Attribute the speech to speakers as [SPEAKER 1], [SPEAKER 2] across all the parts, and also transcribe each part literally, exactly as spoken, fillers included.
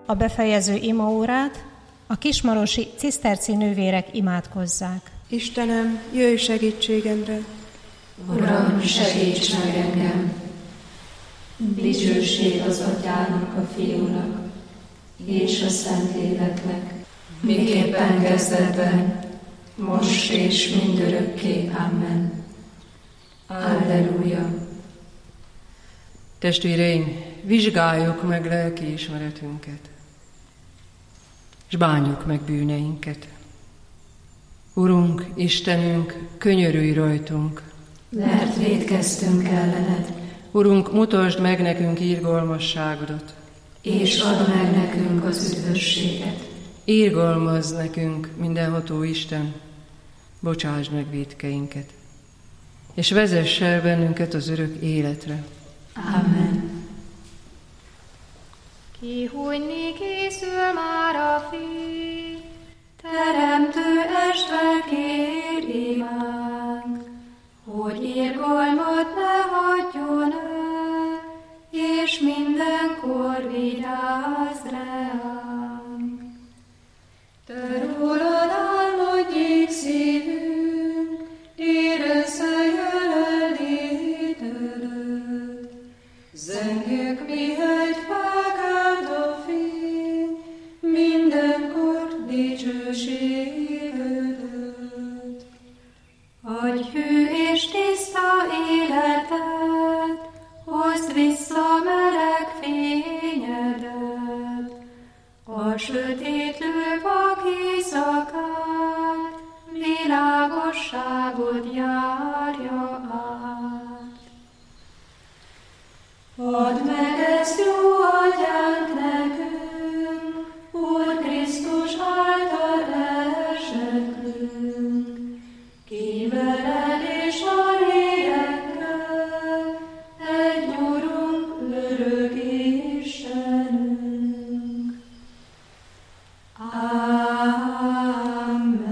[SPEAKER 1] a befejező imaórát a kismarosi ciszterci nővérek imádkozzák.
[SPEAKER 2] Istenem, jöjj segítségemre!
[SPEAKER 3] Uram, segíts meg engem! Dicsőség az Atyának, a Fiúnak és a Szentléleknek, miképpen kezdetben, most és mindörökké. Amen. Alleluja!
[SPEAKER 4] Testvéreim, vizsgáljuk meg lelkiismeretünket, és bánjuk meg bűneinket. Urunk, Istenünk, könyörülj rajtunk,
[SPEAKER 3] mert vétkeztünk ellened.
[SPEAKER 4] Urunk, mutasd meg nekünk irgalmasságodat,
[SPEAKER 3] és add meg nekünk az üdvösséget.
[SPEAKER 4] Irgalmazz nekünk, mindenható Isten, bocsásd meg vétkeinket, és vezess el bennünket az örök életre.
[SPEAKER 3] Amen.
[SPEAKER 5] Kihújni készül már a fény,
[SPEAKER 3] Teremtő Isten, kér imánk, hogy irgalmat ne hagyjon el, és mindenkor vigyázz ránk. Te rólad álmodjék szívünk, érezze jelenlétedet. Zengjük, mihegy felkelt a fény, mindenkor dicsőségedet. Adj hű és tiszta életet, hozd vissza meleg fényedet. A sötétlő vak éjszakát, világosságot járja át. Add meg ezt, jó Atyánk, nekünk, Úr Krisztus által esetünk, ki veled és a lélekkel, egy Urunk, örök Istenünk. Amen.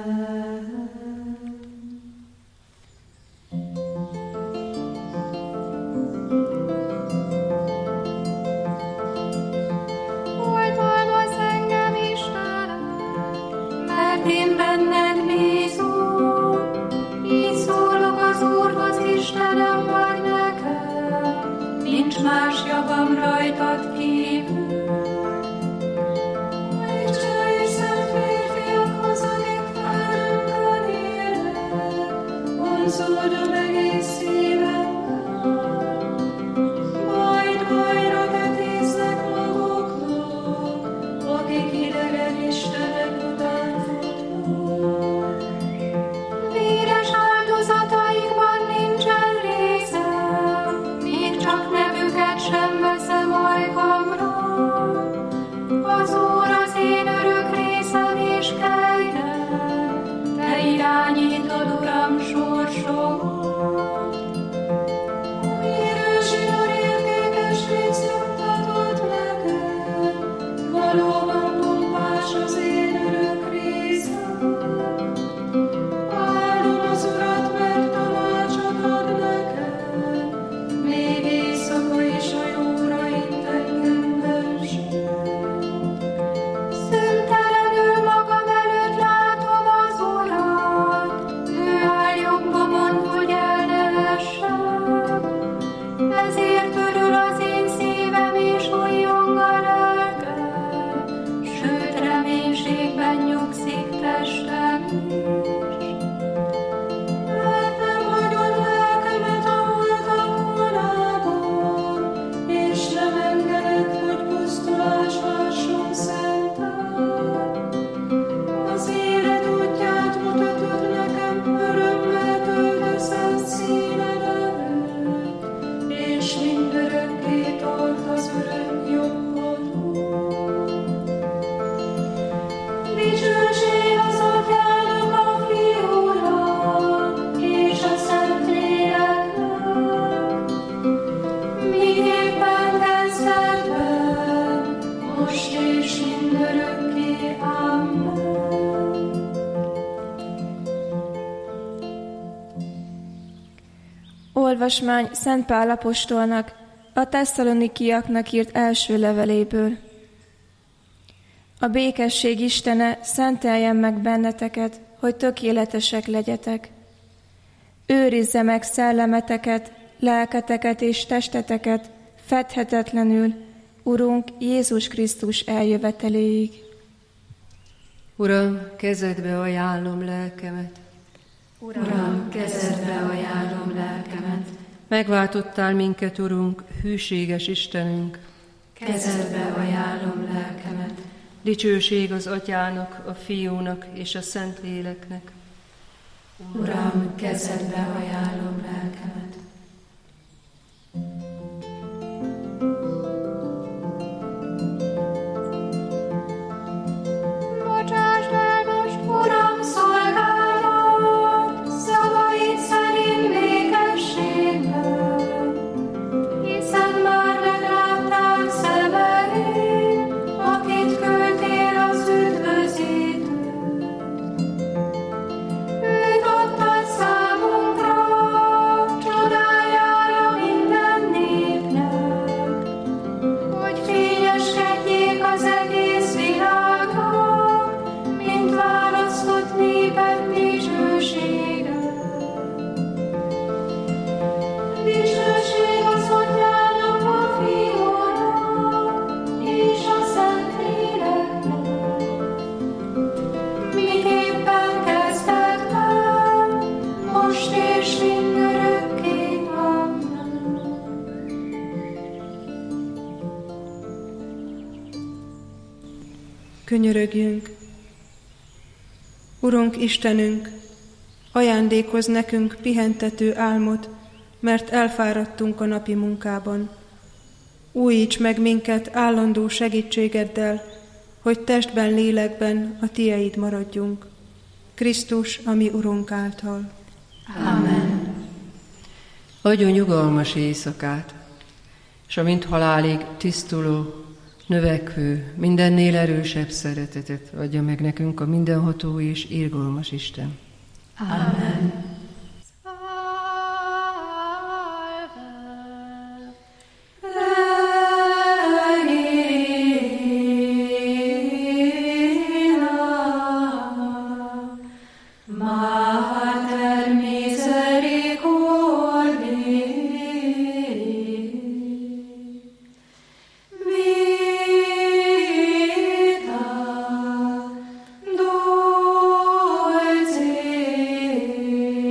[SPEAKER 5] oltalmazz engem, Istenem,
[SPEAKER 3] Mert én benned bízom, így szólok az Úrhoz, Istenem vagy nekem, nincs más javam rajtad kívül. Isten és szent férfiakhoz, akik felünkön élnek, vonzódom egész szívemmel, majd bajra vetéznek maguknak, akik idegen istenek után futnak. Véres áldozataikban nincsen részem, még csak nevüket sem veszem ajkamra. Az Úr az én örök részem és kegyem, te irányítod, Uram, sorsomat. Érősítor értékes részt juttatod nekem, valóban pompás az én örök részem. Áldom az Urat, mert tanácsot ad nekem, még éjszaka is a jóra itt engem vezet. Szüntelenül magam előtt látom az Urat, ő áll jobbomon, hogy el ne essem. Ezért örül az én szívem és újjong a lelkem, sőt reménységben nyugszik testem is. Mert nem hagyod lelkemet a holtak vonában, és nem engeded, hogy pusztulás hasson szentág. Az élet útját mutatod nekem, örömmel töltesz színed előtt, és mindörökké tart az örök jobbodon. Dicsőség az Atyának, a Fiúnak és a Szentléleknek, miképpen kezdetben, most és mindörökké. Amen.
[SPEAKER 6] Olvasmány Szent Pál apostolnak a tesszalonikiaknak írt első leveléből. A békesség Istene szenteljen meg benneteket, hogy tökéletesek legyetek. Őrizze meg szellemeteket, lelketeket és testeteket fedhetetlenül, Urunk Jézus Krisztus eljöveteléig.
[SPEAKER 4] Uram, kezedbe ajánlom lelkemet.
[SPEAKER 3] Uram, kezedbe ajánlom lelkemet.
[SPEAKER 4] Megváltottál minket, Urunk, hűséges Istenünk.
[SPEAKER 3] Kezedbe ajánlom lelkemet.
[SPEAKER 4] Dicsőség az Atyának, a Fiúnak és a Szentléleknek.
[SPEAKER 3] Uram, kezedbe ajánlom lelkemet.
[SPEAKER 5] Bocsásd el most, Uram, szolgálat, szavaid szerint békességben, hiszen már meglátták szemeid, akit küldtél az üdvözítőt. Őt adtad számunkra, csodájára minden népnek, hogy fényeskedjék az egész világnak, mint választott néped dicsősége. Dicsőség az Atyának, a Fiúnak és a Szentléleknek, miképpen kezdetben, most és mindörökké. Amen.
[SPEAKER 2] Könyörögjünk! Urunk Istenünk, ajándékozz nekünk pihentető álmot, mert elfáradtunk a napi munkában. Újíts meg minket állandó segítségeddel, hogy testben, lélekben a Tieid maradjunk. Krisztus, a mi Urunk által.
[SPEAKER 3] Amen.
[SPEAKER 4] Adjon nyugalmas éjszakát, és a mint halálig tisztuló, növekvő, mindennél erősebb szeretetet adja meg nekünk a mindenható és irgalmas Isten.
[SPEAKER 3] Amen.
[SPEAKER 5] Mater misericordiae, vita dulcis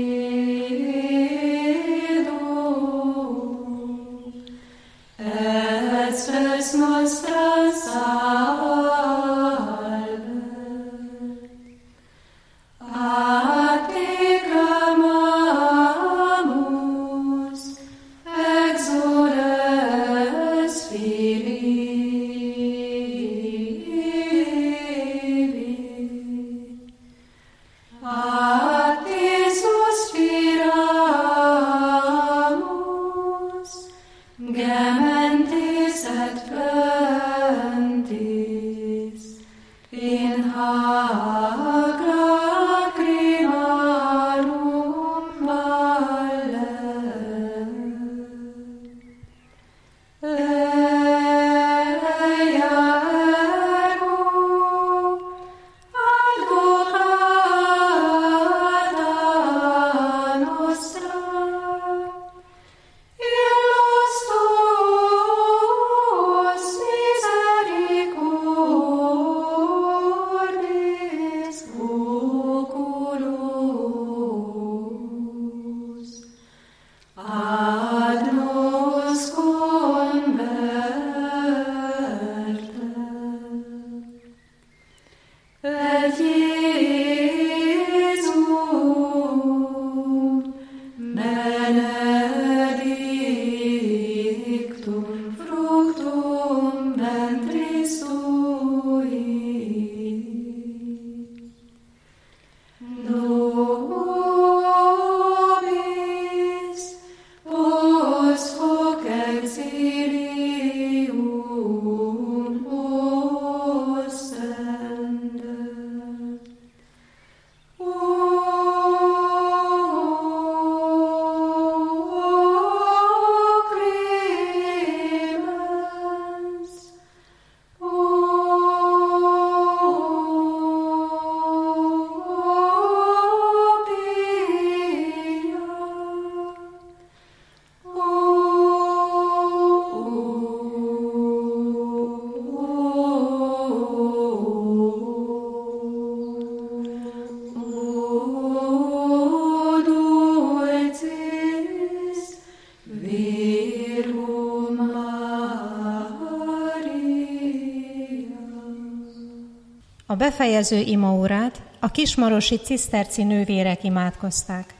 [SPEAKER 1] A befejező imaórát a kismarosi ciszterci nővérek imádkozták.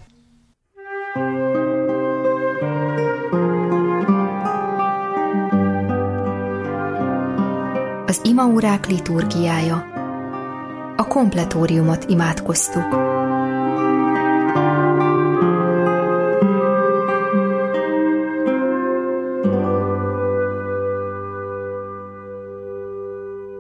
[SPEAKER 7] Az imaórák liturgiája. A kompletóriumot imádkoztuk.